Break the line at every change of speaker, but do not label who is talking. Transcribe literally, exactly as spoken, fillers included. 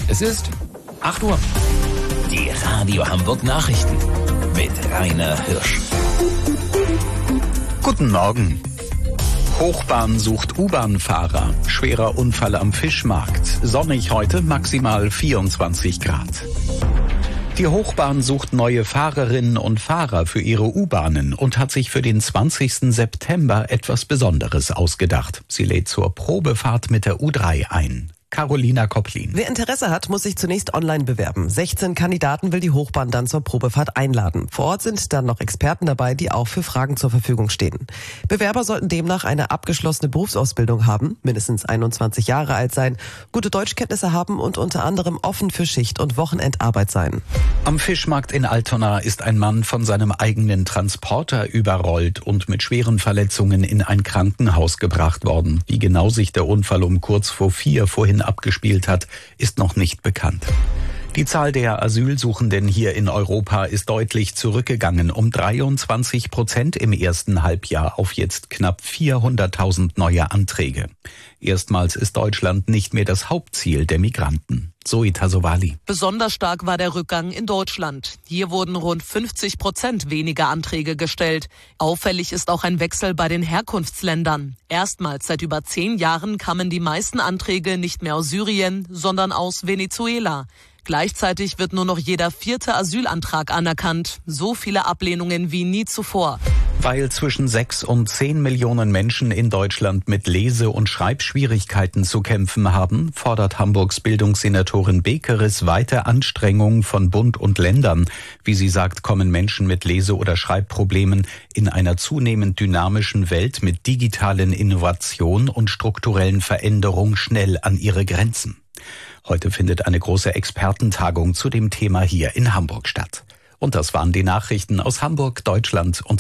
Es ist acht Uhr.
Die Radio Hamburg Nachrichten mit Rainer Hirsch.
Guten Morgen. Hochbahn sucht U-Bahn-Fahrer. Schwerer Unfall am Fischmarkt. Sonnig heute, maximal vierundzwanzig Grad. Die Hochbahn sucht neue Fahrerinnen und Fahrer für ihre U-Bahnen und hat sich für den zwanzigsten September etwas Besonderes ausgedacht. Sie lädt zur Probefahrt mit der U drei ein. Carolina Kopplin.
Wer Interesse hat, muss sich zunächst online bewerben. sechzehn Kandidaten will die Hochbahn dann zur Probefahrt einladen. Vor Ort sind dann noch Experten dabei, die auch für Fragen zur Verfügung stehen. Bewerber sollten demnach eine abgeschlossene Berufsausbildung haben, mindestens einundzwanzig Jahre alt sein, gute Deutschkenntnisse haben und unter anderem offen für Schicht- und Wochenendarbeit sein.
Am Fischmarkt in Altona ist ein Mann von seinem eigenen Transporter überrollt und mit schweren Verletzungen in ein Krankenhaus gebracht worden. Wie genau sich der Unfall um kurz vor vier vorhin abgespielt hat, ist noch nicht bekannt. Die Zahl der Asylsuchenden hier in Europa ist deutlich zurückgegangen, um dreiundzwanzig Prozent im ersten Halbjahr auf jetzt knapp vierhunderttausend neue Anträge. Erstmals ist Deutschland nicht mehr das Hauptziel der Migranten. Zoe Tassovali.
Besonders stark war der Rückgang in Deutschland. Hier wurden rund fünfzig Prozent weniger Anträge gestellt. Auffällig ist auch ein Wechsel bei den Herkunftsländern. Erstmals seit über zehn Jahren kamen die meisten Anträge nicht mehr aus Syrien, sondern aus Venezuela. Gleichzeitig wird nur noch jeder vierte Asylantrag anerkannt. So viele Ablehnungen wie nie zuvor.
Weil zwischen sechs und zehn Millionen Menschen in Deutschland mit Lese- und Schreibschwierigkeiten zu kämpfen haben, fordert Hamburgs Bildungssenatorin Bekeres weiter Anstrengungen von Bund und Ländern. Wie sie sagt, kommen Menschen mit Lese- oder Schreibproblemen in einer zunehmend dynamischen Welt mit digitalen Innovationen und strukturellen Veränderungen schnell an ihre Grenzen. Heute findet eine große Expertentagung zu dem Thema hier in Hamburg statt. Und das waren die Nachrichten aus Hamburg, Deutschland und